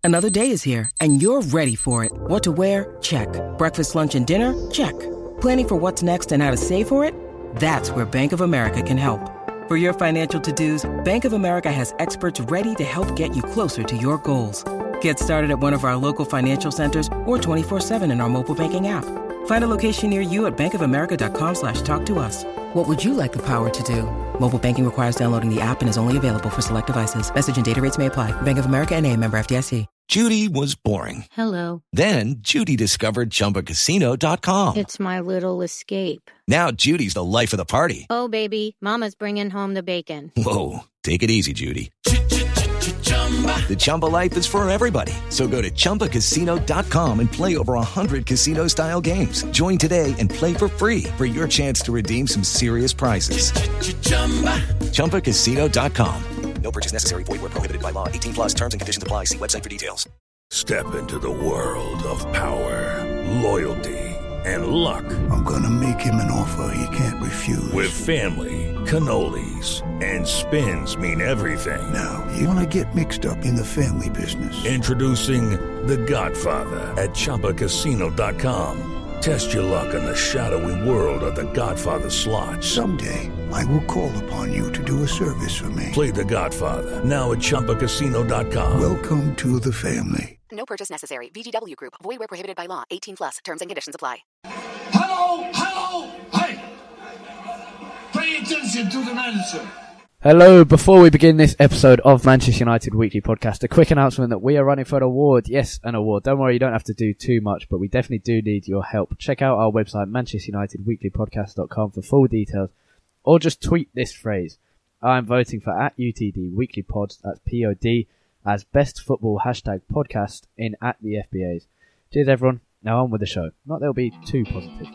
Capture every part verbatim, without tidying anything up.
Another day is here, and you're ready for it. What to wear? Check. Breakfast, lunch, and dinner? Check. Planning for what's next and how to save for it? That's where Bank of America can help. For your financial to-dos, Bank of America has experts ready to help get you closer to your goals. Get started at one of our local financial centers or twenty-four seven in our mobile banking app. Find a location near you at bankofamerica.com slash talk to us. What would you like the power to do? Mobile banking requires downloading the app and is only available for select devices. Message and data rates may apply. Bank of America N A, member F D I C. Judy was boring. Hello. Then Judy discovered Chumba Casino dot com. It's my little escape. Now Judy's the life of the party. Oh, baby, mama's bringing home the bacon. Whoa, take it easy, Judy. The Chumba life is for everybody. So go to Chumba Casino dot com and play over one hundred casino-style games. Join today and play for free for your chance to redeem some serious prizes. Chumba Casino dot com. No purchase necessary. Void where prohibited by law. eighteen plus terms and conditions apply. See website for details. Step into the world of power, loyalty, and luck. I'm going to make him an offer he can't refuse. With family, cannolis, and spins mean everything. Now, you want to get mixed up in the family business. Introducing The Godfather at Chumba Casino dot com. Test your luck in the shadowy world of The Godfather slot. Someday, I will call upon you to do a service for me. Play The Godfather now at Chumba Casino dot com. Welcome to the family. No purchase necessary. V G W Group. Void where prohibited by law. eighteen plus. Terms and conditions apply. Hello, hello, hey! Pay attention to the manager. Hello, before we begin this episode of Manchester United Weekly Podcast, a quick announcement that we are running for an award. Yes, an award. Don't worry, you don't have to do too much, but we definitely do need your help. Check out our website, manchester united weekly podcast dot com, for full details, or just tweet this phrase. I'm voting for at U T D Weekly Pod, that's P O D, as best football hashtag podcast in at the F B As. Cheers everyone, now on with the show. Not that it'll be too positive.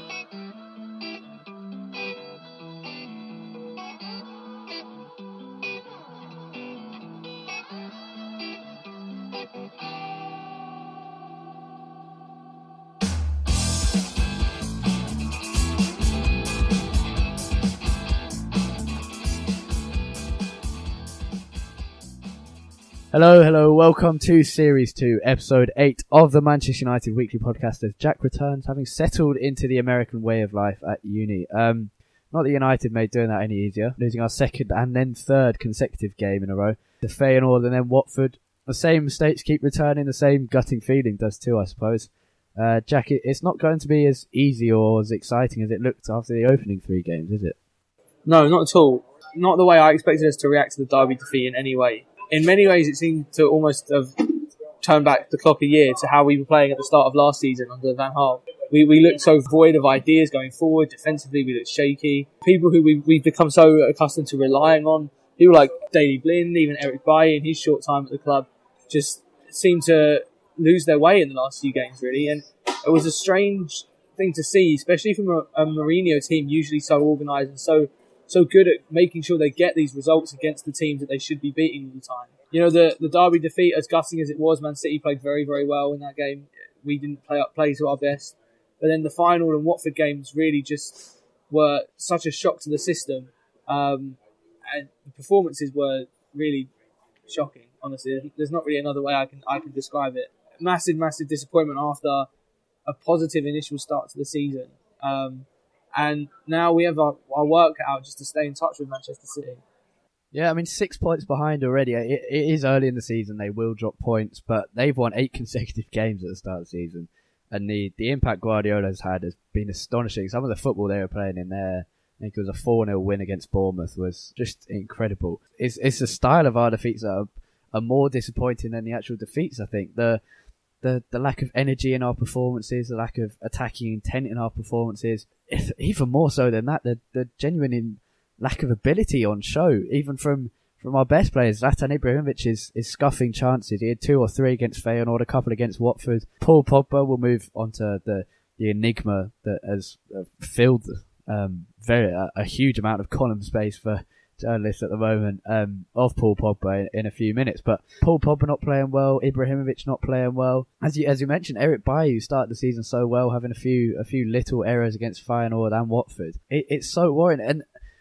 Hello, hello, welcome to Series two, Episode eight of the Manchester United Weekly Podcast as Jack returns, having settled into the American way of life at uni. Um, not that United made doing that any easier, losing our second and then third consecutive game in a row to Feyenoord and then Watford. The same mistakes keep returning, the same gutting feeling does too, I suppose. Uh, Jack, it's not going to be as easy or as exciting as it looked after the opening three games, is it? No, not at all. Not the way I expected us to react to the Derby defeat in any way. In many ways, it seemed to almost have turned back the clock a year to how we were playing at the start of last season under Van Gaal. We we looked so void of ideas going forward. Defensively, we looked shaky. People who we, we've become so accustomed to relying on, people like Daley Blind, even Eric Bailly in his short time at the club, just seemed to lose their way in the last few games, really. And it was a strange thing to see, especially from a, a Mourinho team usually so organised and so so good at making sure they get these results against the teams that they should be beating all the time. You know, the, the Derby defeat, as gutting as it was, Man City played very, very well in that game. We didn't play up play to our best. But then the final and Watford games really just were such a shock to the system. Um, and the performances were really shocking, honestly. There's not really another way I can I can describe it. Massive, massive disappointment after a positive initial start to the season. Um, and now we have our, our work cut out just to stay in touch with Manchester City. Yeah, I mean, six points behind already. It, it is early in the season. They will drop points, but they've won eight consecutive games at the start of the season. And the, the impact Guardiola's had has been astonishing. Some of the football they were playing in there, I think it was a four nil win against Bournemouth, was just incredible. It's it's the style of our defeats that are, are more disappointing than the actual defeats, I think. The, the the lack of energy in our performances, the lack of attacking intent in our performances, if, even more so than that, the, the genuine in, lack of ability on show, even from, from our best players. Zlatan Ibrahimovic is, is scuffing chances. He had two or three against Feyenoord, a couple against Watford. Paul Pogba will move on to the, the enigma that has uh, filled um, very uh, a huge amount of column space for journalists at the moment, um, of Paul Pogba in, in a few minutes. But Paul Pogba not playing well, Ibrahimovic not playing well. As you as you mentioned, Eric Bailly started the season so well, having a few a few little errors against Feyenoord and Watford. It, it's so worrying. And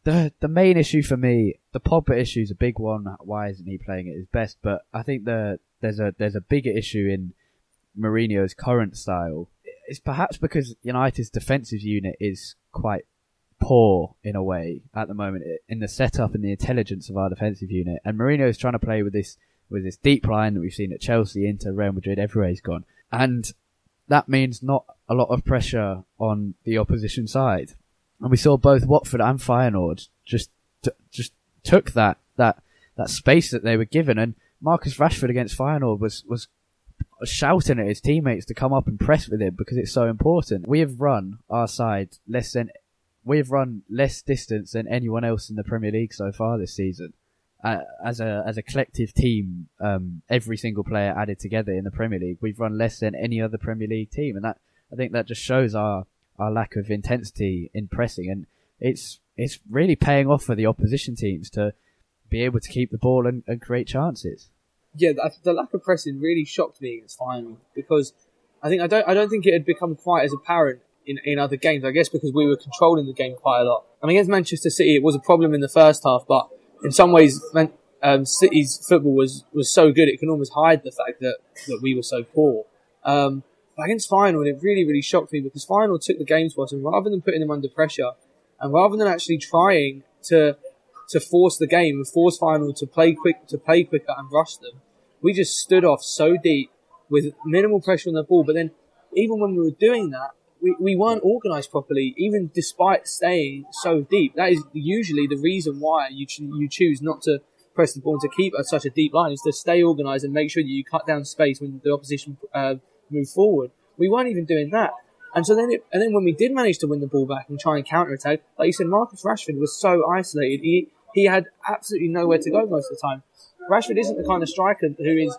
the the main issue for me, the Pogba issue is a big one. Why isn't he playing at his best? But I think the there's a there's a bigger issue in Mourinho's current style. It's perhaps because United's defensive unit is quite poor in a way at the moment in the setup and the intelligence of our defensive unit. And Mourinho is trying to play with this with this deep line that we've seen at Chelsea, Inter, Real Madrid, everywhere he's gone. And that means not a lot of pressure on the opposition side. And we saw both Watford and Feyenoord just t- just took that that that space that they were given. And Marcus Rashford against Feyenoord was was shouting at his teammates to come up and press with him because it's so important. We have run our side less than we have run less distance than anyone else in the Premier League so far this season. Uh, as a as a collective team, um, every single player added together in the Premier League, we've run less than any other Premier League team, and that I think that just shows our, our lack of intensity in pressing, and it's it's really paying off for the opposition teams to be able to keep the ball and, and create chances. Yeah, the, the lack of pressing really shocked me against Feyenoord because I think I don't I don't think it had become quite as apparent in, in other games. I guess because we were controlling the game quite a lot. I mean, against Manchester City, it was a problem in the first half, but in some ways, Man, um, City's football was, was so good it can almost hide the fact that, that we were so poor. Um, but against Feyenoord, it really, really shocked me because Feyenoord took the game to us, and rather than putting them under pressure, and rather than actually trying to to force the game and force Feyenoord to play quick to play quicker and rush them, we just stood off so deep with minimal pressure on the ball. But then, even when we were doing that, we, we weren't organised properly, even despite staying so deep. That is usually the reason why you ch- you choose not to press the ball and to keep at such a deep line, is to stay organised and make sure that you cut down space when the opposition uh, move forward. We weren't even doing that. And so then it, and then when we did manage to win the ball back and try and counter-attack, like you said, Marcus Rashford was so isolated. He, he had absolutely nowhere to go most of the time. Rashford isn't the kind of striker who is,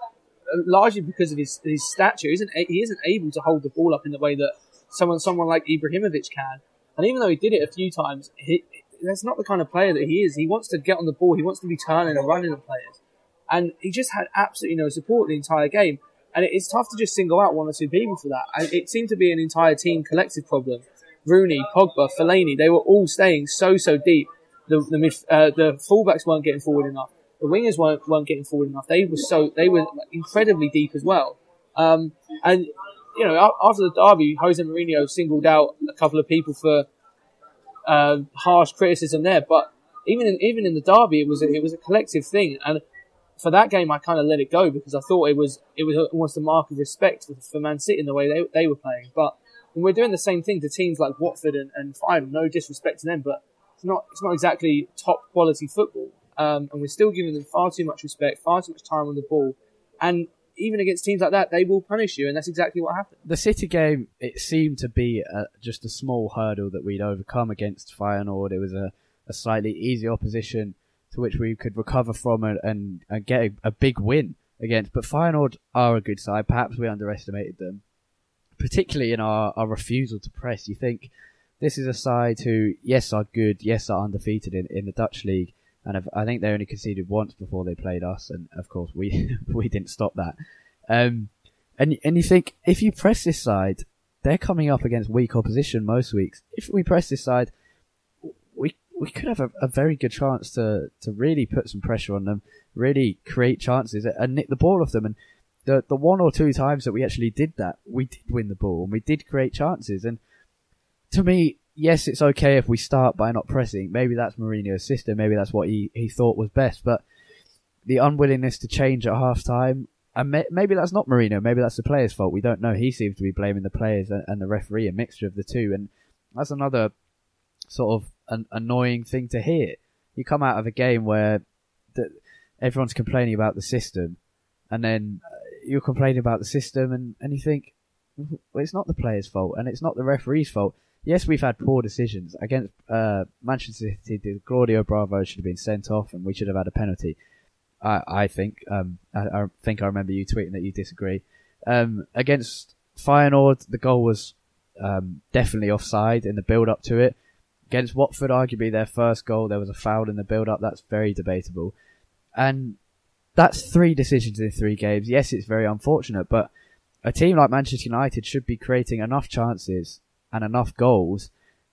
largely because of his, his stature, isn't he isn't able to hold the ball up in the way that someone someone like Ibrahimovic can. And even though he did it a few times, he, that's not the kind of player that he is. He wants to get on the ball. He wants to be turning and running at players. And he just had absolutely no support the entire game. And it's tough to just single out one or two people for that. And it seemed to be an entire team collective problem. Rooney, Pogba, Fellaini, they were all staying so, so deep. The the, mid, uh, the fullbacks weren't getting forward enough. The wingers weren't, weren't getting forward enough. They were so they were incredibly deep as well. Um, and you know, after the derby, Jose Mourinho singled out a couple of people for uh, harsh criticism there. But even in even in the derby, it was a, it was a collective thing. And for that game, I kind of let it go because I thought it was it was almost a mark of respect for, for Man City in the way they they were playing. But when we're doing the same thing to teams like Watford and, and Feyenoord, no disrespect to them, but it's not it's not exactly top quality football. Um, and we're still giving them far too much respect, far too much time on the ball. And even against teams like that, they will punish you, and that's exactly what happened. The City game, it seemed to be a, just a small hurdle that we'd overcome against Feyenoord. It was a, a slightly easy opposition to which we could recover from and, and, and get a, a big win against. But Feyenoord are a good side. Perhaps we underestimated them, particularly in our, our refusal to press. You think this is a side who, yes, are good, yes, are undefeated in, in the Dutch league, and have, I think they only conceded once before they played us, and of course we we didn't stop that. Um, and and you think, if you press this side, they're coming up against weak opposition most weeks. If we press this side, we we could have a, a very good chance to, to really put some pressure on them, really create chances and nick the ball off them. And the the one or two times that we actually did that, we did win the ball and we did create chances. And to me, yes, it's okay if we start by not pressing. Maybe that's Mourinho's system. Maybe that's what he, he thought was best. But the unwillingness to change at half time, and may, maybe that's not Mourinho. Maybe that's the players' fault. We don't know. He seems to be blaming the players and, and the referee, a mixture of the two. And that's another sort of an annoying thing to hear. You come out of a game where the, everyone's complaining about the system, and then you're complaining about the system, and, and you think, well, it's not the players' fault, and it's not the referee's fault. Yes, we've had poor decisions. Against uh, Manchester City, Claudio Bravo should have been sent off and we should have had a penalty. I, I think. Um, I, I think I remember you tweeting that you disagree. Um, against Feyenoord, the goal was um, definitely offside in the build-up to it. Against Watford, arguably their first goal, there was a foul in the build-up. That's very debatable. And that's three decisions in three games. Yes, it's very unfortunate, but a team like Manchester United should be creating enough chances and enough goals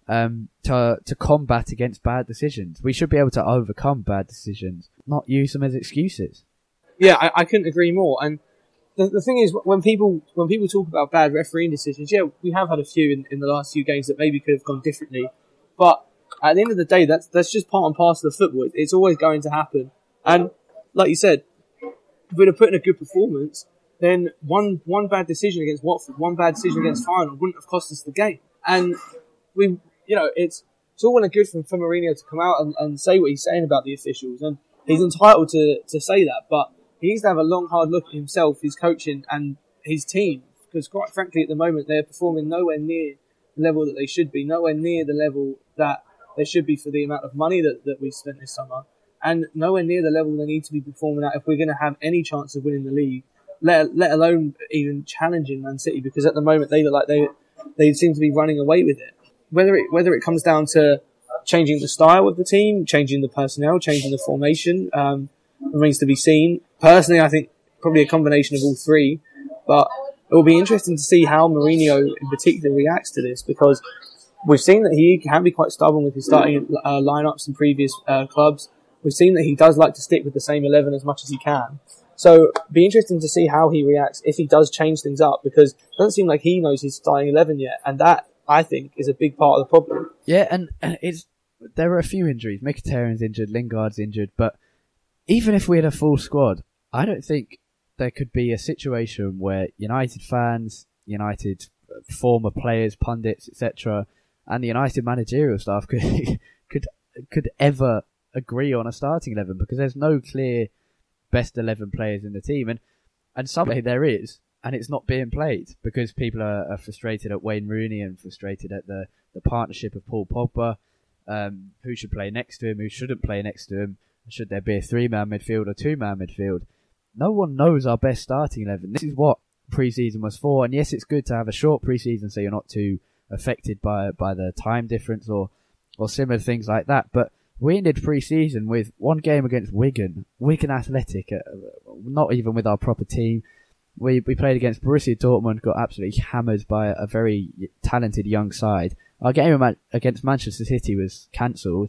um, to to combat against bad decisions. We should be able to overcome bad decisions, not use them as excuses. Yeah, I, I couldn't agree more. And the the thing is, when people when people talk about bad refereeing decisions, yeah, we have had a few in, in the last few games that maybe could have gone differently. But at the end of the day, that's that's just part and parcel of football. It's always going to happen. And like you said, if we'd have put in a good performance, then one one bad decision against Watford, one bad decision against Feyenoord wouldn't have cost us the game. And we, you know, it's it's all well and good for, for Mourinho to come out and, and say what he's saying about the officials, and he's entitled to, to say that. But he needs to have a long, hard look at himself, his coaching, and his team, because quite frankly, at the moment, they're performing nowhere near the level that they should be, nowhere near the level that they should be for the amount of money that, that we spent this summer, and nowhere near the level they need to be performing at if we're going to have any chance of winning the league, let let alone even challenging Man City, because at the moment they look like they they seem to be running away with it. Whether it whether it comes down to changing the style of the team, changing the personnel, changing the formation, um, remains to be seen. Personally, I think probably a combination of all three, but it will be interesting to see how Mourinho in particular reacts to this, because we've seen that he can be quite stubborn with his starting uh, lineups in previous uh, clubs. We've seen that he does like to stick with the same eleven as much as he can. So it'll be interesting to see how he reacts if he does change things up, because it doesn't seem like he knows his starting eleven yet, and that, I think, is a big part of the problem. Yeah, and it's there are a few injuries. Mkhitaryan's injured, Lingard's injured, but even if we had a full squad, I don't think there could be a situation where United fans, United former players, pundits, et cetera, and the United managerial staff could could could ever agree on a starting eleven, because there's no clear best eleven players in the team, and and someday there is, and it's not being played because people are, are frustrated at Wayne Rooney and frustrated at the, the partnership of Paul Pogba, um, who should play next to him, who shouldn't play next to him, should there be a three-man midfield or two-man midfield. No one knows our best starting eleven. This is what pre-season was for, and yes, it's good to have a short pre-season so you're not too affected by by the time difference or, or similar things like that, but we ended pre-season with one game against Wigan, Wigan Athletic, uh, not even with our proper team. We we played against Borussia Dortmund, got absolutely hammered by a very talented young side. Our game against Manchester City was cancelled,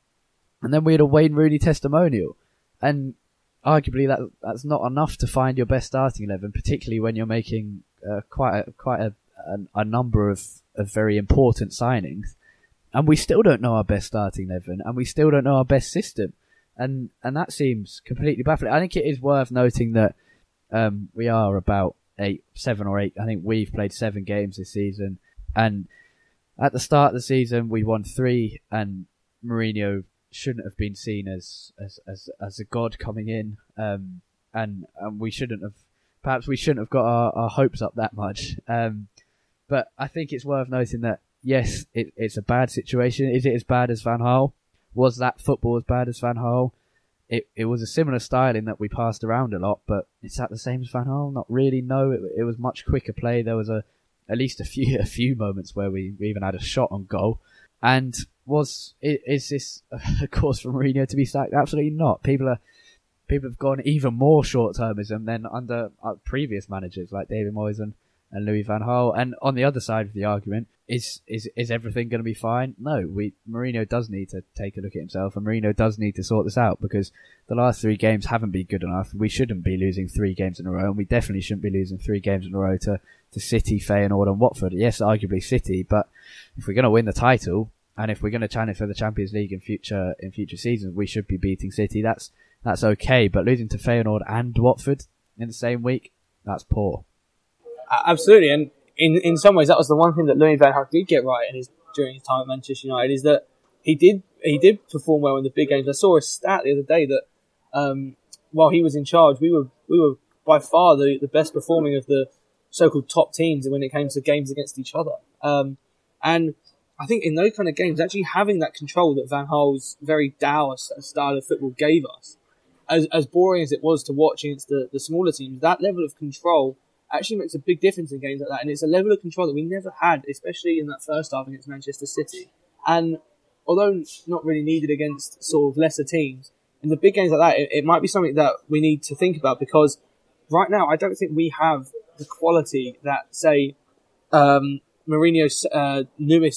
and then we had a Wayne Rooney testimonial. And arguably that that's not enough to find your best starting eleven, particularly when you're making uh, quite a, quite a, a, a number of, of very important signings. And we still don't know our best starting eleven, and we still don't know our best system. And and that seems completely baffling. I think it is worth noting that um, we are about eight, seven or eight. I think we've played seven games this season. And at the start of the season, we won three, and Mourinho shouldn't have been seen as as as, as a god coming in. Um, and, and we shouldn't have, perhaps we shouldn't have got our, our hopes up that much. Um, but I think it's worth noting that yes, it, it's a bad situation. Is it as bad as Van Gaal? Was that football as bad as Van Gaal? It it was a similar style in that we passed around a lot, but is that the same as Van Gaal? Not really, no. It, it was much quicker play. There was a at least a few a few moments where we, we even had a shot on goal. And was is this a cause for Mourinho to be sacked? Absolutely not. People are people have gone even more short-termism than under uh, previous managers like David Moyes and, and Louis van Gaal. And on the other side of the argument, Is is is everything going to be fine? No, we Mourinho does need to take a look at himself, and Mourinho does need to sort this out, because the last three games haven't been good enough. We shouldn't be losing three games in a row, and we definitely shouldn't be losing three games in a row to, to City, Feyenoord and Watford. Yes, arguably City, but if we're going to win the title, and if we're going to challenge for the Champions League in future in future seasons, we should be beating City. That's that's okay, but losing to Feyenoord and Watford in the same week, that's poor. Absolutely, and In in some ways, that was the one thing that Louis van Gaal did get right in his during his time at Manchester United, is that he did he did perform well in the big games. I saw a stat the other day that um, while he was in charge, we were we were by far the, the best performing of the so-called top teams when it came to games against each other. Um, and I think in those kind of games, actually having that control that Van Gaal's very dour style of football gave us, as as boring as it was to watch against the, the smaller teams, that level of control actually makes a big difference in games like that, and it's a level of control that we never had, especially in that first half against Manchester City. And although not really needed against sort of lesser teams, in the big games like that, it, it might be something that we need to think about, because right now I don't think we have the quality that, say, um, Mourinho's uh, newest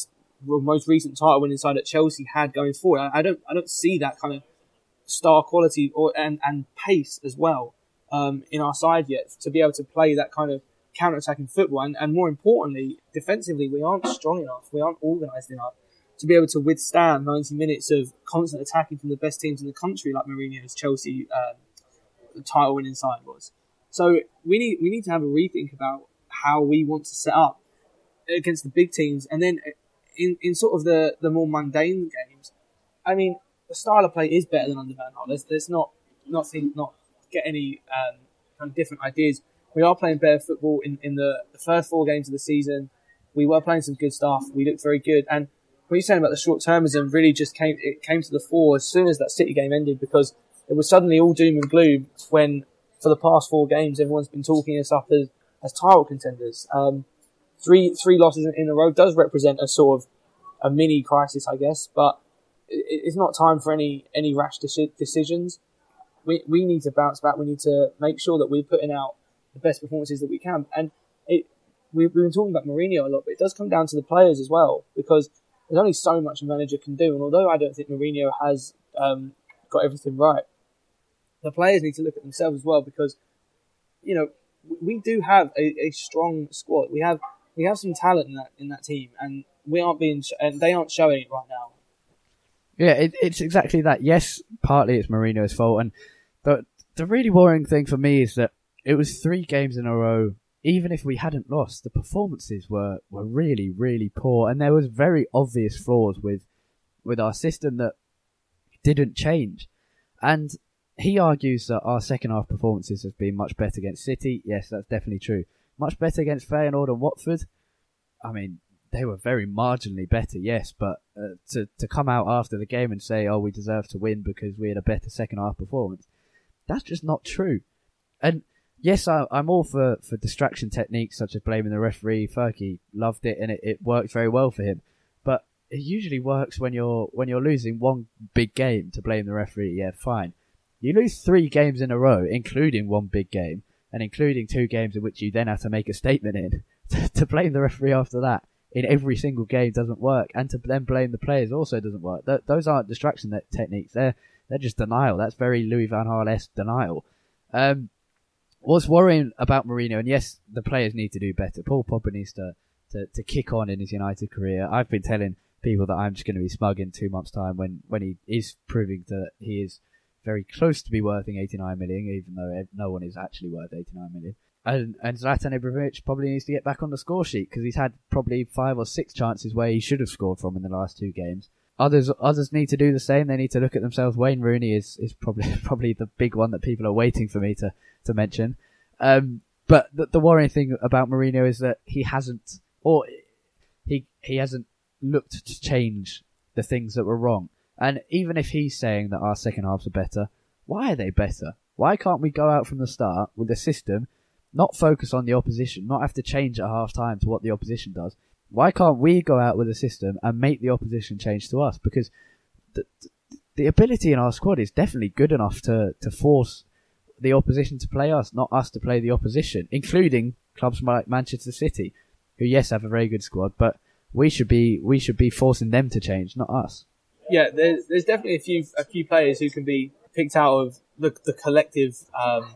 most recent title winning side that Chelsea had going forward. I, I don't I don't see that kind of star quality or and, and pace as well um, in our side yet to be able to play that kind of counter-attacking football. And, and more importantly, defensively, we aren't strong enough. We aren't organised enough to be able to withstand ninety minutes of constant attacking from the best teams in the country, like Mourinho's Chelsea um, title-winning side was. So we need we need to have a rethink about how we want to set up against the big teams, and then in, in sort of the, the more mundane games. I mean, the style of play is better than under Van Gaal. Let's, let's not not think, not get any um, kind of different ideas. We are playing better football in, in the, the first four games of the season. We were playing some good stuff. We looked very good. And what you're saying about the short-termism really just came it came to the fore as soon as that City game ended, because it was suddenly all doom and gloom when, for the past four games, everyone's been talking us up as, as title contenders. Um, three three losses in a row does represent a sort of a mini crisis, I guess, but it, it's not time for any any rash deci- decisions. We we need to bounce back. We need to make sure that we're putting out the best performances that we can. And it, we've been talking about Mourinho a lot, but it does come down to the players as well, because there's only so much a manager can do. And although I don't think Mourinho has um, got everything right, the players need to look at themselves as well, because, you know, we do have a, a strong squad. We have we have some talent in that in that team, and we aren't being sh- and they aren't showing it right now. Yeah, it, it's exactly that. Yes, partly it's Mourinho's fault, and the the really worrying thing for me is that it was three games in a row. Even if we hadn't lost, the performances were, were really, really poor, and there was very obvious flaws with with our system that didn't change. And he argues that our second half performances have been much better against City. Yes, that's definitely true. Much better against Feyenoord and Watford. I mean, they were very marginally better, yes, but uh, to to come out after the game and say, oh, we deserve to win because we had a better second half performance, that's just not true. And yes, I, I'm all for, for distraction techniques such as blaming the referee. Fergie loved it and it, it worked very well for him. But it usually works when you're when you're losing one big game to blame the referee. Yeah, fine. You lose three games in a row, including one big game, and including two games in which you then have to make a statement in. To, to blame the referee after that in every single game doesn't work, and to then blame the players also doesn't work. Th- those aren't distraction techniques. They're they're just denial. That's very Louis van Gaal-esque denial. Um, what's worrying about Mourinho, and yes, the players need to do better. Paul Pogba needs to, to, to kick on in his United career. I've been telling people that I'm just going to be smug in two months' time when, when he is proving that he is very close to be worth eighty-nine million, even though no one is actually worth eighty-nine million. And, and Zlatan Ibrahimovic probably needs to get back on the score sheet because he's had probably five or six chances where he should have scored from in the last two games. Others others need to do the same. They need to look at themselves. Wayne Rooney is, is probably probably the big one that people are waiting for me to, to mention. Um, but the, the worrying thing about Mourinho is that he hasn't, or he he hasn't looked to change the things that were wrong. And even if he's saying that our second halves are better, why are they better? Why can't we go out from the start with a system, not focus on the opposition, not have to change at half time to what the opposition does? Why can't we go out with a system and make the opposition change to us? Because the, the ability in our squad is definitely good enough to, to force the opposition to play us, not us to play the opposition, including clubs like Manchester City, who yes have a very good squad, but we should be we should be forcing them to change, not us. Yeah, there's there's definitely a few a few players who can be picked out of the the collective um,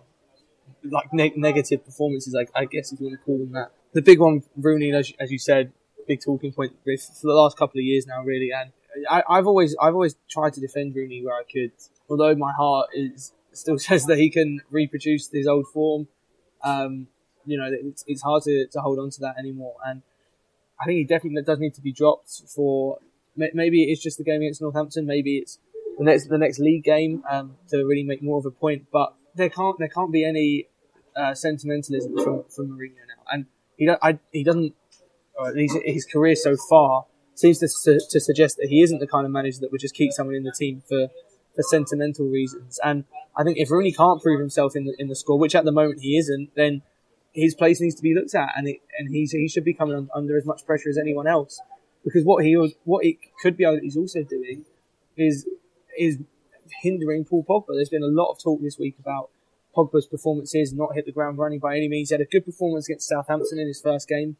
like ne- negative performances, I, I guess if you want to call them that. The big one, Rooney, as, as you said, big talking point for the last couple of years now, really. And I, I've always I've always tried to defend Rooney where I could, although my heart is still says that he can reproduce his old form. Um, you know, it's it's hard to, to hold on to that anymore. And I think he definitely does need to be dropped for. Maybe it's just the game against Northampton. Maybe it's the next the next league game um, to really make more of a point. But there can't there can't be any uh, sentimentalism from from Mourinho now. And he don't, I, he doesn't. Or at least his career so far seems to su- to suggest that he isn't the kind of manager that would just keep someone in the team for, for sentimental reasons. And I think if Rooney can't prove himself in the in the squad, which at the moment he isn't, then his place needs to be looked at, and it, and he's he should be coming under as much pressure as anyone else. Because what he was, what it could be that he's also doing is is hindering Paul Pogba. There's been a lot of talk this week about Pogba's performances, not hit the ground running by any means. He had a good performance against Southampton in his first game,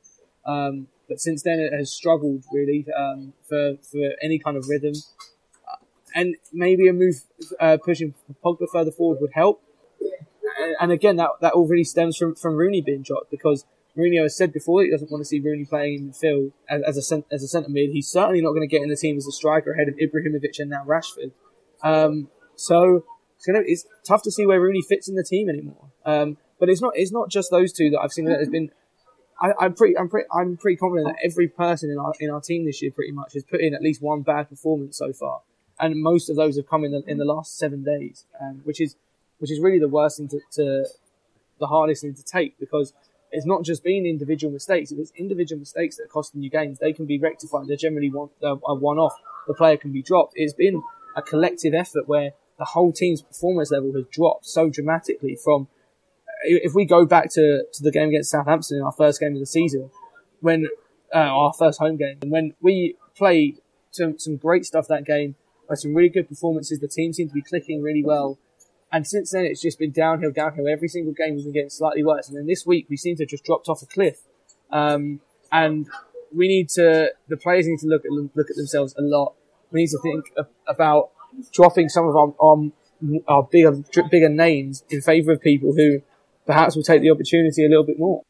Um, but since then, it has struggled really um, for for any kind of rhythm. And maybe a move uh, pushing Pogba further forward would help. And again, that that all really stems from, from Rooney being dropped, because Mourinho has said before he doesn't want to see Rooney playing in midfield as, as a as a centre mid. He's certainly not going to get in the team as a striker ahead of Ibrahimovic and now Rashford. Um, so it's, gonna, it's tough to see where Rooney fits in the team anymore. Um, but it's not it's not just those two that I've seen that has been. I, I'm pretty I'm pretty I'm pretty confident that every person in our in our team this year pretty much has put in at least one bad performance so far, and most of those have come in the in the last seven days, um, which is which is really the worst thing to, to the hardest thing to take, because it's not just been individual mistakes. If it's individual mistakes that are costing you games, they can be rectified. They're generally one, uh, a one-off. The player can be dropped. It's been a collective effort where the whole team's performance level has dropped so dramatically from, if we go back to, to the game against Southampton in our first game of the season, when, uh, our first home game, and when we played some, some great stuff that game, had some really good performances, the team seemed to be clicking really well. And since then, it's just been downhill, downhill. Every single game has been getting slightly worse. And then this week, we seem to have just dropped off a cliff. Um, and we need to, the players need to look at, look at themselves a lot. We need to think about dropping some of our, our, our bigger, bigger names in favour of people who perhaps will take the opportunity a little bit more.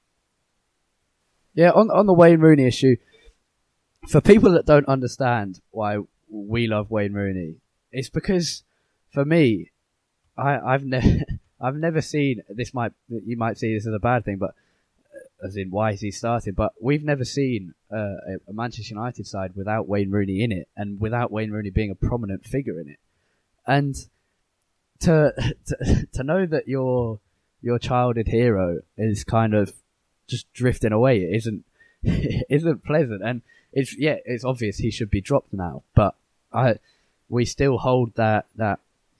Yeah, on, on the Wayne Rooney issue, for people that don't understand why we love Wayne Rooney, it's because, for me, I, I've never, I've never seen this. Might you might see this as a bad thing, but as in why is he starting? But we've never seen uh, a Manchester United side without Wayne Rooney in it, and without Wayne Rooney being a prominent figure in it. And to to, to know that your your childhood hero is kind of just drifting away, it isn't it isn't pleasant. And it's yeah, it's obvious he should be dropped now, but I we still hold that that.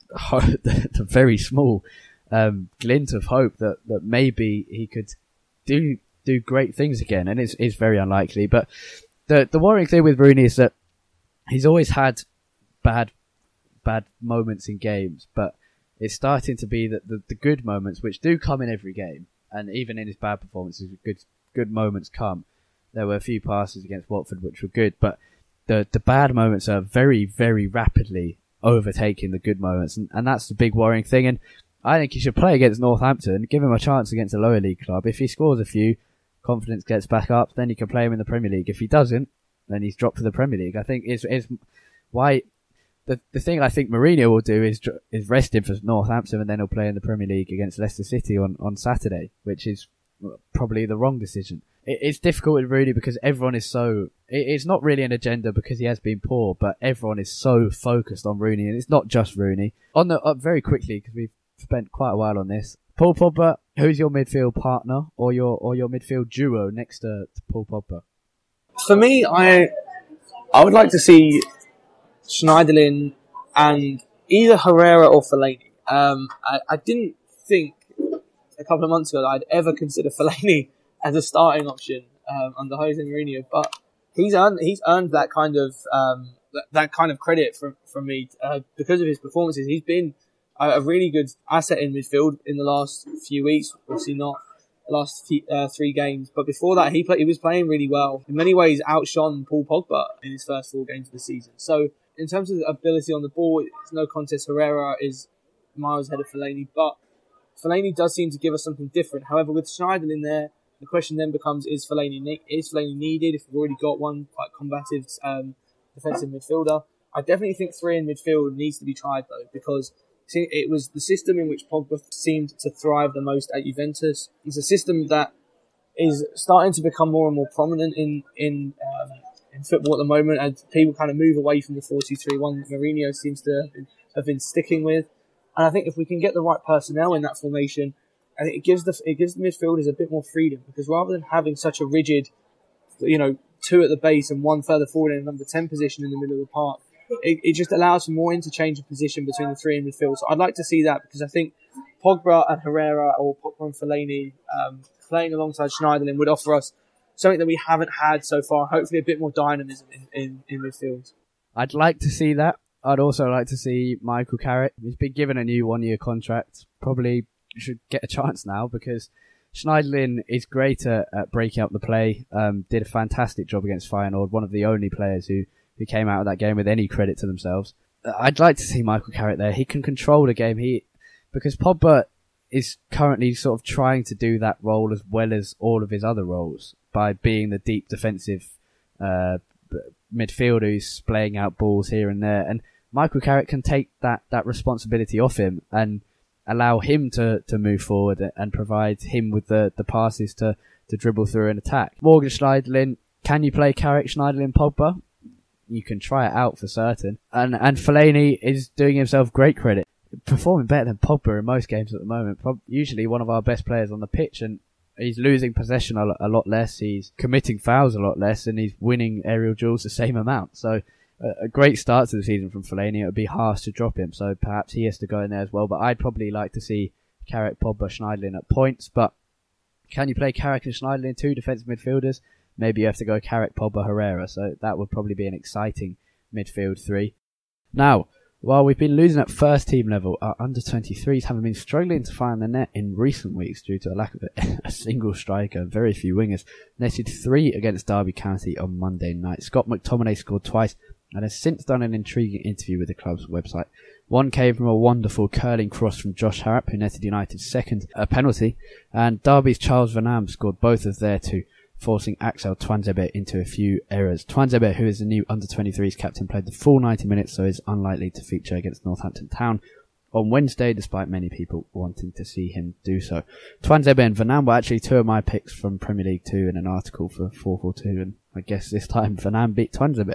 the very small um, glint of hope that, that maybe he could do do great things again, and it's it's very unlikely. But the the worrying thing with Rooney is that he's always had bad bad moments in games, but it's starting to be that the, the good moments, which do come in every game, and even in his bad performances, good good moments come. There were a few passes against Watford which were good, but the the bad moments are very very rapidly overtaking the good moments, and, and that's the big worrying thing. And I think he should play against Northampton, give him a chance against a lower league club. If he scores a few, confidence gets back up, then you can play him in the Premier League. If he doesn't, then he's dropped for the Premier League. I think is is why the the thing I think Mourinho will do is is rest him for Northampton, and then he'll play in the Premier League against Leicester City on, on Saturday, which is probably the wrong decision. It's difficult with Rooney because everyone is so... It's not really an agenda because he has been poor, but everyone is so focused on Rooney, and it's not just Rooney. On the uh, very quickly, because we've spent quite a while on this, Paul Pogba, who's your midfield partner or your or your midfield duo next to, to Paul Pogba? For me, I I would like to see Schneiderlin and either Herrera or Fellaini. Um, I, I didn't think a couple of months ago that I'd ever consider Fellaini as a starting option um, under Jose Mourinho, but he's earned he's earned that kind of um, that, that kind of credit from from me uh, because of his performances. He's been a, a really good asset in midfield in the last few weeks. Obviously not the last few, uh, three games, but before that he play, he was playing really well. In many ways, outshone Paul Pogba in his first four games of the season. So in terms of ability on the ball, it's no contest. Herrera is miles ahead of Fellaini, but Fellaini does seem to give us something different. However, with Schneiderlin there, the question then becomes, is Fellaini, is Fellaini needed if we've already got one quite combative um, defensive midfielder? I definitely think three in midfield needs to be tried, though, because it was the system in which Pogba seemed to thrive the most at Juventus. It's a system that is starting to become more and more prominent in in, um, in football at the moment, as people kind of move away from the four two three one that Mourinho seems to have been, have been sticking with. And I think if we can get the right personnel in that formation, I think it gives the it gives the midfielders a bit more freedom, because rather than having such a rigid, you know, two at the base and one further forward in a number ten position in the middle of the park, it, it just allows for more interchange of position between the three in midfield. So I'd like to see that, because I think Pogba and Herrera, or Pogba and Fellaini um, playing alongside Schneiderlin would offer us something that we haven't had so far. Hopefully, a bit more dynamism in, in, in midfield. I'd like to see that. I'd also like to see Michael Carrick. He's been given a new one-year contract. Probably should get a chance now, because Schneiderlin is great at, at breaking up the play, um, did a fantastic job against Feyenoord, one of the only players who, who came out of that game with any credit to themselves. I'd like to see Michael Carrick there. He can control the game. He because Pogba is currently sort of trying to do that role as well as all of his other roles by being the deep defensive uh, midfielder who's playing out balls here and there. And Michael Carrick can take that, that responsibility off him and allow him to, to move forward and provide him with the, the passes to, to dribble through an attack. Morgan Schneiderlin, can you play Carrick, Schneiderlin, Pogba? You can try it out for certain. And and Fellaini is doing himself great credit. Performing better than Pogba in most games at the moment. Pro- usually one of our best players on the pitch, and he's losing possession a lot, a lot less. He's committing fouls a lot less, and he's winning aerial duels the same amount. So uh, a great start to the season from Fellaini. It would be harsh to drop him, so perhaps he has to go in there as well. But I'd probably like to see Carrick, Pogba, Schneiderlin at points. But can you play Carrick and Schneiderlin, two defensive midfielders? Maybe you have to go Carrick, Pogba, Herrera. So that would probably be an exciting midfield three. Now, while we've been losing at first team level, our under twenty-threes haven't been struggling to find the net in recent weeks due to a lack of a, a single striker, very few wingers. Netted three against Derby County on Monday night. Scott McTominay scored twice and has since done an intriguing interview with the club's website. One came from a wonderful curling cross from Josh Harrop, who netted United's second a penalty, and Derby's Charles Van Am scored both of their two, forcing Axel Tuanzebe into a few errors. Tuanzebe, who is the new under twenty-threes captain, played the full ninety minutes, so is unlikely to feature against Northampton Town on Wednesday, despite many people wanting to see him do so. Tuanzebe and Van Am were actually two of my picks from Premier League two in an article for four forty-two, and I guess this time Van Am beat Tuanzebe.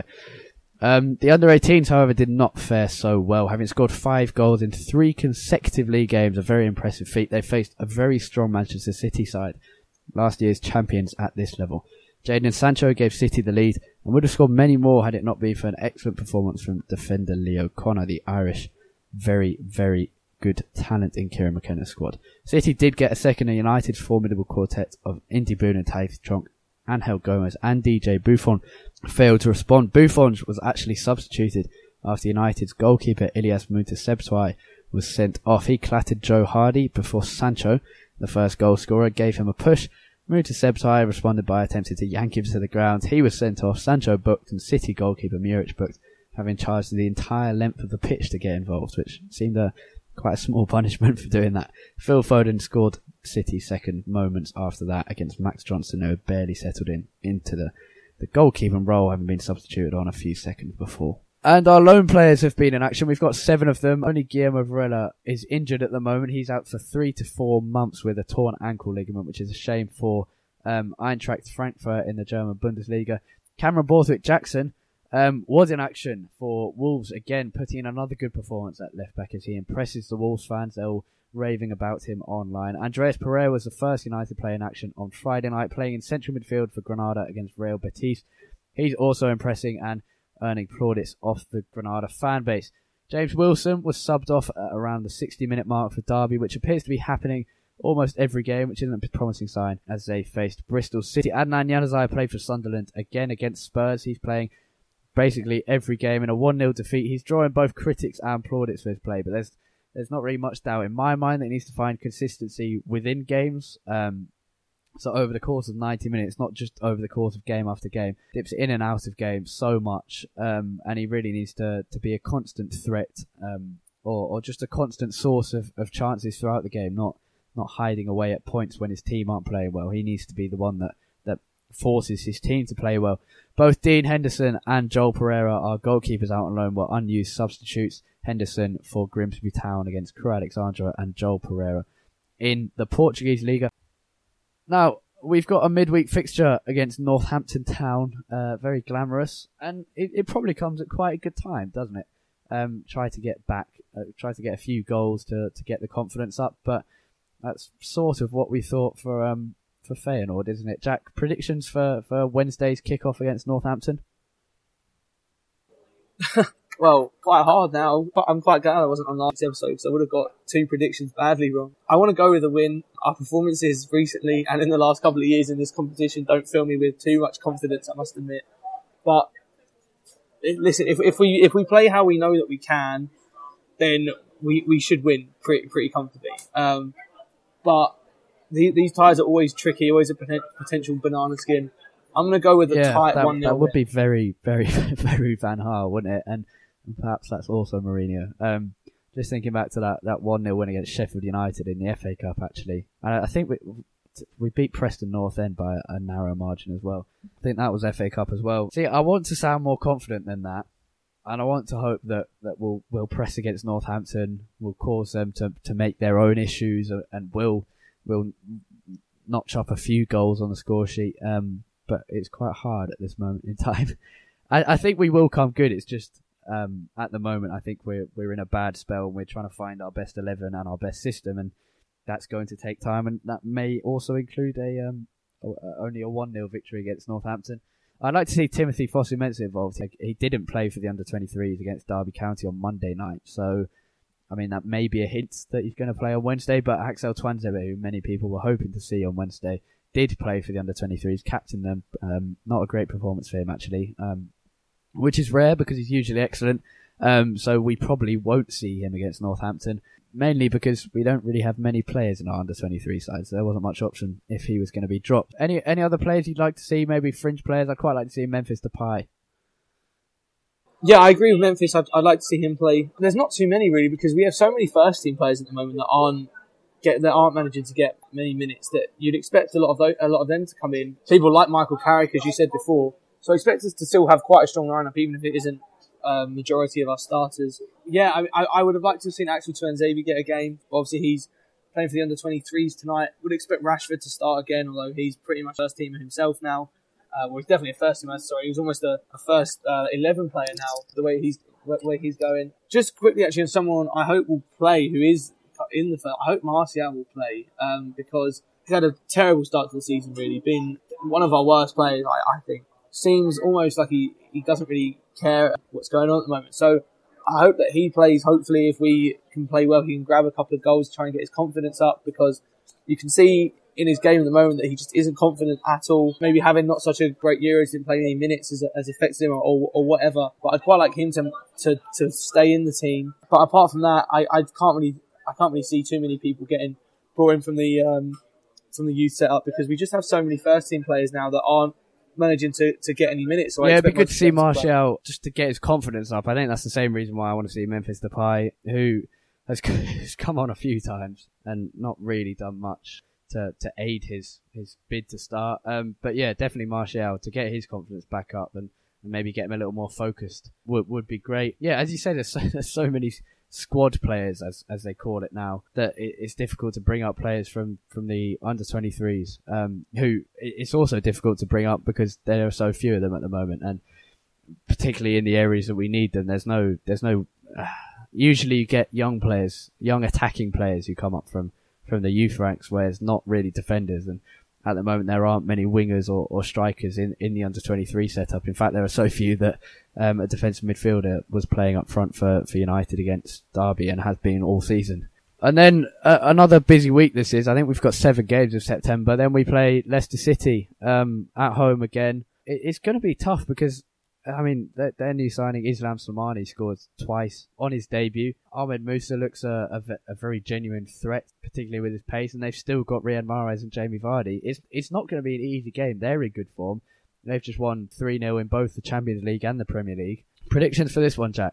Um, the under eighteens, however, did not fare so well, having scored five goals in three consecutive league games, a very impressive feat. They faced a very strong Manchester City side, last year's champions at this level. Jadon Sancho gave City the lead and would have scored many more had it not been for an excellent performance from defender Leo Connor, the Irish very, very good talent in Kieran McKenna's squad. City did get a second in United's formidable quartet of Indy Boone and Taith Tronk, Angel Gomez and D J Buffon failed to respond. Buffon was actually substituted after United's goalkeeper Ilias Muntesebtwai was sent off. He clattered Joe Hardy before Sancho, the first goal scorer, gave him a push. Muntesebtwai responded by attempting to yank him to the ground. He was sent off. Sancho booked and City goalkeeper Muric booked, having charged the entire length of the pitch to get involved, which seemed a quite a small punishment for doing that. Phil Foden scored City's second moments after that against Max Johnson, who had barely settled in into the, the goalkeeping role, having been substituted on a few seconds before. And our lone players have been in action. We've got seven of them. Only Guillermo Varela is injured at the moment. He's out for three to four months with a torn ankle ligament, which is a shame for um, Eintracht Frankfurt in the German Bundesliga. Cameron Borthwick-Jackson um, was in action for Wolves again, putting in another good performance at left back as he impresses the Wolves fans. They're all raving about him online. Andreas Pereira was the first United player in action on Friday night, playing in central midfield for Granada against Real Betis. He's also impressing and earning plaudits off the Granada fan base. James Wilson was subbed off at around the sixty minute mark for Derby, which appears to be happening almost every game, which isn't a promising sign as they faced Bristol City. Adnan Januzaj played for Sunderland again against Spurs. He's playing basically every game in a one nil defeat. He's drawing both critics and plaudits for his play, but there's there's not really much doubt in my mind that he needs to find consistency within games. Um, So over the course of ninety minutes, not just over the course of game after game, dips in and out of games so much, um, and he really needs to, to be a constant threat, um, or, or just a constant source of, of chances throughout the game, not not hiding away at points when his team aren't playing well. He needs to be the one that, that forces his team to play well. Both Dean Henderson and Joel Pereira, our goalkeepers out on loan, were unused substitutes. Henderson for Grimsby Town against Crewe Alexandra, and Joel Pereira in the Portuguese Liga. Now, we've got a midweek fixture against Northampton Town, uh, very glamorous, and it, it probably comes at quite a good time, doesn't it? Um, try to get back, uh, try to get a few goals to, to get the confidence up, but that's sort of what we thought for um for Feyenoord, isn't it? Jack, predictions for, for Wednesday's kickoff against Northampton? Well, quite hard now, but I'm quite glad I wasn't on last episode because I would have got two predictions badly wrong. I want to go with a win. Our performances recently and in the last couple of years in this competition don't fill me with too much confidence, I must admit. But listen, if if we if we play how we know that we can, then we, we should win pretty pretty comfortably. Um, but the, these ties are always tricky, always a poten- potential banana skin. I'm going to go with a yeah, tight that, one nil. That would be very, very, very Van Gaal, wouldn't it? And, and perhaps that's also Mourinho. Um, just thinking back to that, that one nil win against Sheffield United in the F A Cup, actually. And I, I think we we beat Preston North End by a narrow margin as well. I think that was F A Cup as well. See, I want to sound more confident than that. And I want to hope that, that we'll, we'll press against Northampton, we'll cause them to, to make their own issues, and we'll, we'll notch up a few goals on the score sheet. Um, but it's quite hard at this moment in time. I, I think we will come good. It's just, um, at the moment, I think we're, we're in a bad spell and we're trying to find our best eleven and our best system, and that's going to take time, and that may also include a, um, only a one nil victory against Northampton. I'd like to see Timothy Fosu-Mensah involved. He didn't play for the under twenty-threes against Derby County on Monday night, so I mean that may be a hint that he's going to play on Wednesday. But Axel Tuanzebe, who many people were hoping to see on Wednesday, did play for the under twenty-threes, captained them. Um, not a great performance for him actually, um, which is rare because he's usually excellent. Um, so we probably won't see him against Northampton, mainly because we don't really have many players in our under twenty-three side, so there wasn't much option if he was going to be dropped. Any any other players you'd like to see, maybe fringe players? I'd quite like to see Memphis Depay. Yeah, I agree with Memphis. I'd, I'd like to see him play. There's not too many really, because we have so many first team players at the moment that aren't get that aren't managing to get many minutes, that you'd expect a lot of those, a lot of them to come in. People like Michael Carrick, as you said before. So I expect us to still have quite a strong lineup, even if it isn't a majority of our starters. Yeah, I, I, I would have liked to have seen Axel Tuanzebe get a game. Obviously, he's playing for the under twenty-threes tonight. Would expect Rashford to start again, although he's pretty much first teamer himself now. Uh, well, he's definitely a first teamer. Sorry, he was almost a, a first uh, eleven player now. The way he's the way he's going. Just quickly, actually, on someone I hope will play who is in the first. I hope Martial will play um, because he's had a terrible start to the season. Really, been one of our worst players. I, I think seems almost like he, he doesn't really care what's going on at the moment. So I hope that he plays. Hopefully, if we can play well, he can grab a couple of goals, try and get his confidence up, because you can see in his game at the moment that he just isn't confident at all. Maybe having not such a great Euro, he didn't play any minutes as, as affects him, or, or whatever. But I'd quite like him to to to stay in the team. But apart from that, I, I can't really I can't really see too many people getting brought in from the um, from the youth setup, because we just have so many first team players now that aren't managing to, to get any minutes. So yeah, it'd be good to see Martial just to get his confidence up. I think that's the same reason why I want to see Memphis Depay, who has, has come on a few times and not really done much to, to aid his, his bid to start. Um, but yeah, definitely Martial to get his confidence back up and, and maybe get him a little more focused would would be great. Yeah, as you say, there's so, there's so many squad players, as as they call it now, that it, it's difficult to bring up players from, from the under twenty-threes, um, who it's also difficult to bring up because there are so few of them at the moment, and particularly in the areas that we need them, there's no, there's no, uh, usually you get young players, young attacking players who come up from, from the youth ranks where it's not really defenders, and at the moment there aren't many wingers or, or strikers in, in the under twenty-three setup. In fact, there are so few that um, a defensive midfielder was playing up front for, for United against Derby and has been all season. And then uh, another busy week this is. I think we've got seven games of September. Then we play Leicester City um, at home again. It, it's going to be tough because, I mean, their, their new signing, Islam Slimani, scored twice on his debut. Ahmed Musa looks a, a, a very genuine threat, particularly with his pace, and they've still got Riyad Mahrez and Jamie Vardy. It's it's not going to be an easy game. They're in good form. They've just won three nil in both the Champions League and the Premier League. Predictions for this one, Jack?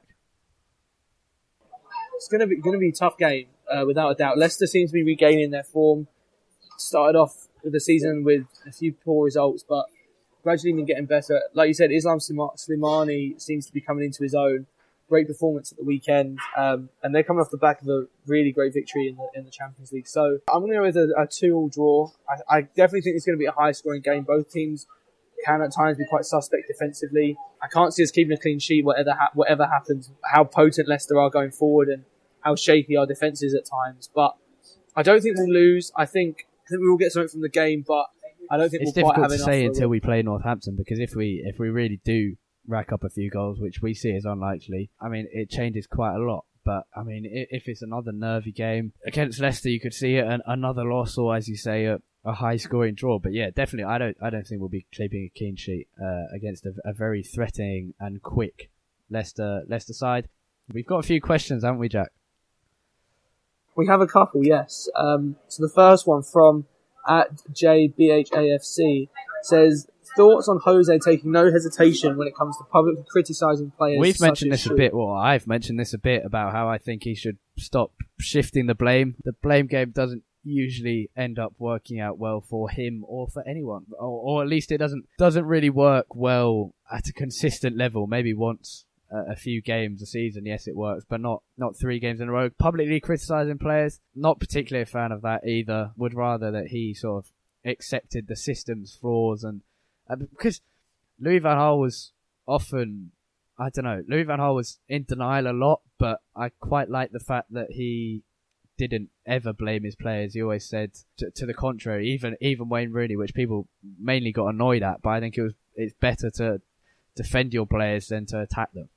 It's going to be going to be a tough game, uh, without a doubt. Leicester seems to be regaining their form. Started off the season with a few poor results, but gradually been getting better. Like you said, Islam Slimani seems to be coming into his own. Great performance at the weekend, um, and they're coming off the back of a really great victory in the in the Champions League. So I'm going to go with a, a two-all draw. I, I definitely think it's going to be a high-scoring game. Both teams can at times be quite suspect defensively. I can't see us keeping a clean sheet whatever ha- whatever happens. How potent Leicester are going forward and how shaky our defence is at times. But I don't think we'll lose. I think, I think we will get something from the game, but I don't think it's we'll quite have enough. It's difficult to say until we play Northampton, because if we if we really do rack up a few goals, which we see as unlikely, I mean, it changes quite a lot. But I mean, if it's another nervy game against Leicester, you could see it an, another loss, or as you say, a, a high-scoring draw. But yeah, definitely, I don't I don't think we'll be keeping a clean sheet uh, against a, a very threatening and quick Leicester Leicester side. We've got a few questions, haven't we, Jack? We have a couple, yes. Um, so the first one from at J B H A F C says, thoughts on Jose taking no hesitation when it comes to publicly criticising players. We've mentioned this Shaw. a bit, well, I've mentioned this a bit about how I think he should stop shifting the blame. The blame game doesn't usually end up working out well for him or for anyone, or, or at least it doesn't doesn't really work well at a consistent level. Maybe once a few games a season, yes, it works, but not not three games in a row. Publicly criticising players, not particularly a fan of that either. Would rather that he sort of accepted the system's flaws, and uh, because Louis van Gaal was often, I don't know, Louis van Gaal was in denial a lot, but I quite like the fact that he didn't ever blame his players. He always said to, to the contrary, even even Wayne Rooney, which people mainly got annoyed at, but I think it was it's better to defend your players than to attack them.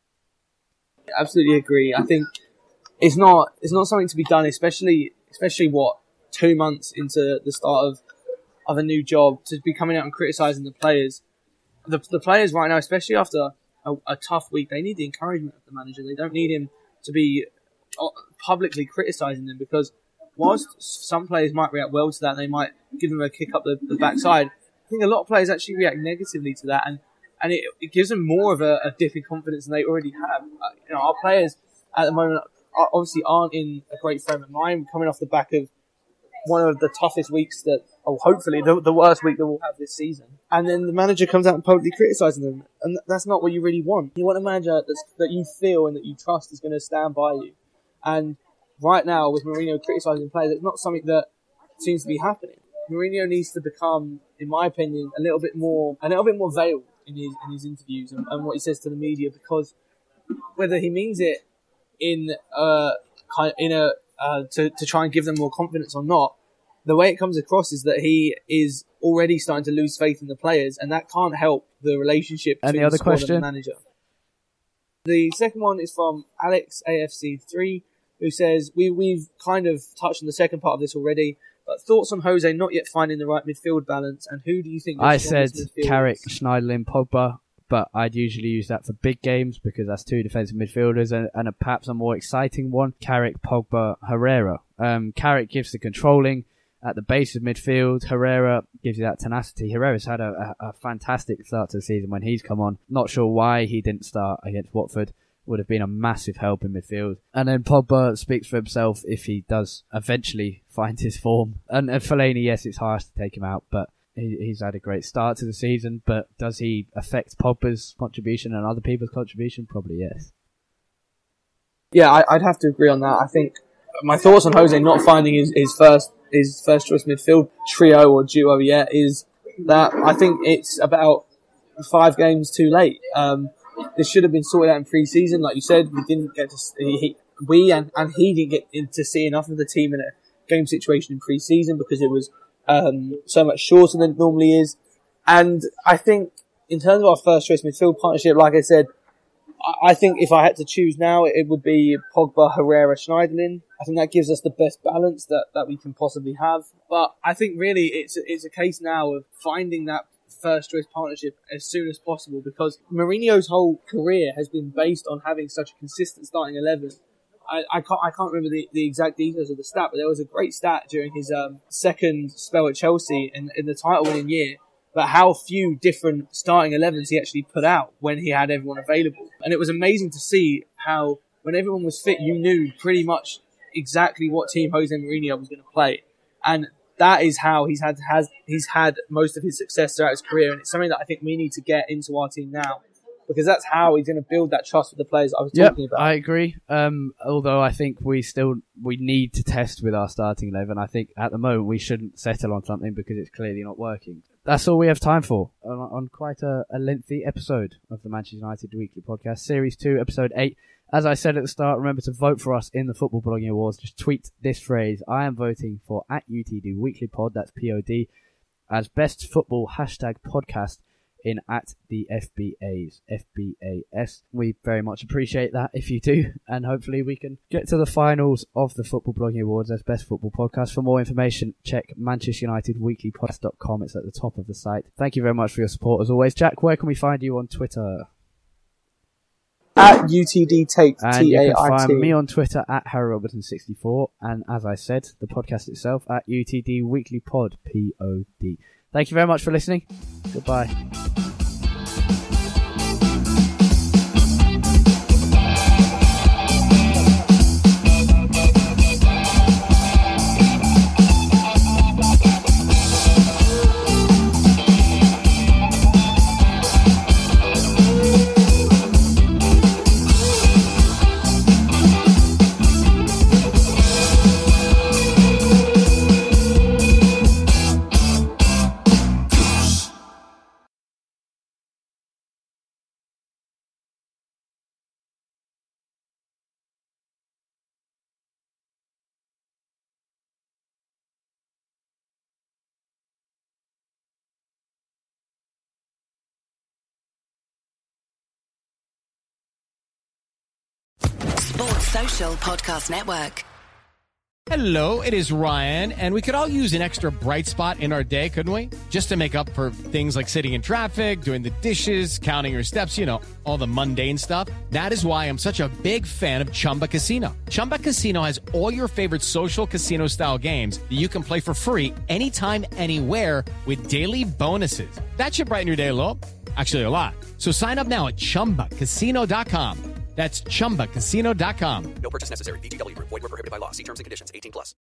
Absolutely agree. I think it's not it's not something to be done, especially especially what two months into the start of of a new job, to be coming out and criticising the players. The the players right now, especially after a, a tough week, they need the encouragement of the manager. They don't need him to be publicly criticising them, because whilst some players might react well to that, they might give them a kick up the, the backside. I think a lot of players actually react negatively to that, and And it, it gives them more of a, a dip in confidence than they already have. Uh, you know, our players at the moment are, obviously aren't in a great frame of mind, coming off the back of one of the toughest weeks that, or hopefully the, the worst week that we'll have this season. And then the manager comes out and publicly criticising them, and that's not what you really want. You want a manager that's, that you feel and that you trust is going to stand by you. And right now, with Mourinho criticising players, it's not something that seems to be happening. Mourinho needs to become, in my opinion, a little bit more, a little bit more veiled in his in his interviews and, and what he says to the media, because whether he means it in uh kind in a uh, to to try and give them more confidence or not, the way it comes across is that he is already starting to lose faith in the players, and that can't help the relationship between and the other the squad question? and the manager. The second one is from Alex A F C three, who says, we we've kind of touched on the second part of this already. But thoughts on Jose not yet finding the right midfield balance, and who do you think? I said Carrick, Schneiderlin, Pogba, but I'd usually use that for big games because that's two defensive midfielders, and, and a, perhaps a more exciting one, Carrick, Pogba, Herrera. Um, Carrick gives the controlling at the base of midfield. Herrera gives you that tenacity. Herrera's had a, a, a fantastic start to the season when he's come on. Not sure why he didn't start against Watford. Would have been a massive help in midfield. And then Pogba speaks for himself if he does eventually find his form. And, and Fellaini, yes, it's harsh to take him out, but he, he's had a great start to the season. But does he affect Pogba's contribution and other people's contribution? Probably yes. Yeah, I, I'd have to agree on that. I think my thoughts on Jose not finding his, his first his first choice midfield trio or duo yet is that I think it's about five games too late. Um, This should have been sorted out in pre-season, like you said. We didn't get to he, we and, and he didn't get in to see enough of the team in a game situation in pre-season because it was um, so much shorter than it normally is. And I think in terms of our first choice midfield partnership, like I said, I, I think if I had to choose now, it would be Pogba, Herrera, Schneiderlin. I think that gives us the best balance that, that we can possibly have. But I think really it's it's a case now of finding that first choice partnership as soon as possible, because Mourinho's whole career has been based on having such a consistent starting eleven. I, I can't I can't remember the, the exact details of the stat, but there was a great stat during his um, second spell at Chelsea in, in the title-winning year about how few different starting elevens he actually put out when he had everyone available. And it was amazing to see how when everyone was fit, you knew pretty much exactly what team Jose Mourinho was going to play. And that is how he's had has he's had most of his success throughout his career, and it's something that I think we need to get into our team now, because that's how he's going to build that trust with the players I was yep, talking about. I agree. Um, although I think we still we need to test with our starting eleven. I think at the moment we shouldn't settle on something because it's clearly not working. That's all we have time for on, on quite a, a lengthy episode of the Manchester United Weekly Podcast, Series two, Episode eight. As I said at the start, remember to vote for us in the Football Blogging Awards. Just tweet this phrase, I am voting for at U T D Weekly Pod, that's P O D, as best football hashtag podcast in at the F B As, F B A S. We very much appreciate that if you do, and hopefully we can get to the finals of the Football Blogging Awards as best football podcast. For more information, check manchester united weekly podcast dot com. It's at the top of the site. Thank you very much for your support as always. Jack, where can we find you on Twitter? At U T D Tate, And T you A can I T. find me on Twitter at Harry Robertson sixty-four, and as I said, the podcast itself at U T D Weekly Pod, P O D. Thank you very much for listening. Goodbye. Sports Social Podcast Network. Hello, it is Ryan, and we could all use an extra bright spot in our day, couldn't we? Just to make up for things like sitting in traffic, doing the dishes, counting your steps, you know, all the mundane stuff. That is why I'm such a big fan of Chumba Casino. Chumba Casino has all your favorite social casino-style games that you can play for free anytime, anywhere with daily bonuses. That should brighten your day a little. Actually, a lot. So sign up now at chumba casino dot com. That's chumba casino dot com. No purchase necessary. V G W Group. Void where prohibited by law. See terms and conditions. eighteen plus.